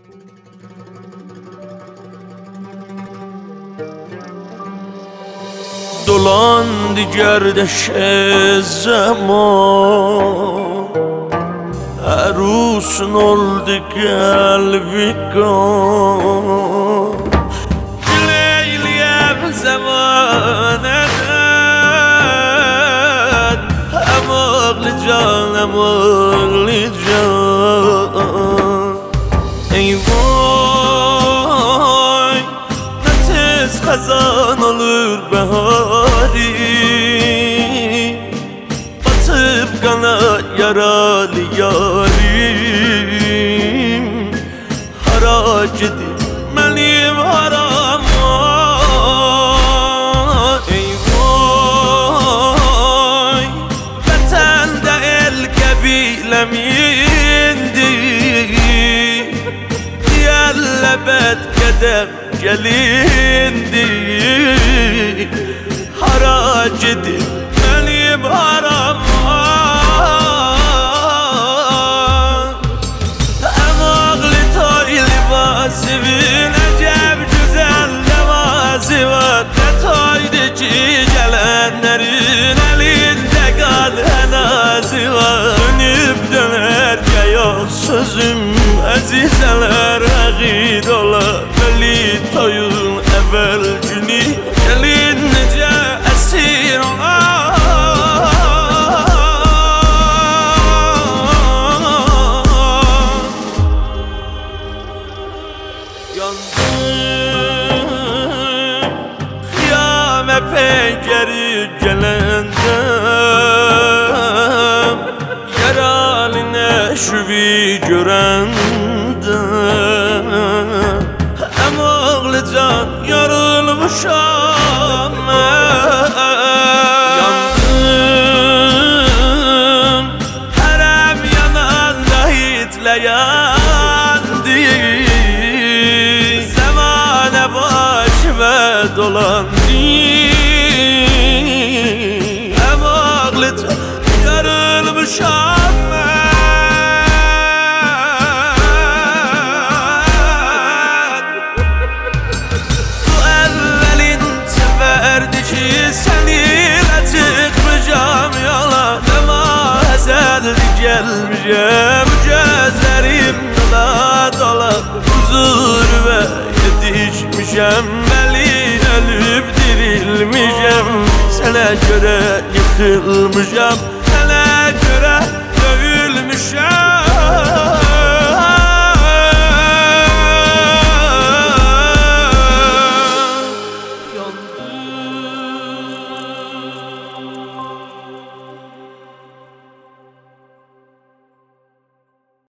Dolandı gerdeş zaman, arusun oldu kalbi kan. Dileyliyem zamaneden, hem ağlı can hem ağlı can. Ey vay, ne tez kazan olur bahari, batıp kana yaralı yarim. Harac edip benim harama, ey vay, vatanda el kabilem indi, diyellebet kedem gelindi. Harac edip benim harama, hem ağlı toylu vasıfın acep güzel levazı var. Ne toydu ki gelenlerin elinde kalhenazı var. Dönüp dönerke yok sözüm azizeler hakir ola. Veli toyun evvel günü gelince esir ola. Yandım kıyame penceri gelendem, yaralı neşvi görendem. Hem ağlı can yorulmuşam ben. Yandım herem yananda hitleyendi, zamane başıma dolandı. Hem ağlı can yorulmuşam ben. Seninle çıkmayacağım yola, nemazeldi gelmeyeceğim. Gözlerim dola dola huzur ve yetişmişem. Beli ölüp dirilmişem, sana göre yıkılmışam, sana göre dövülmüşem. Yandım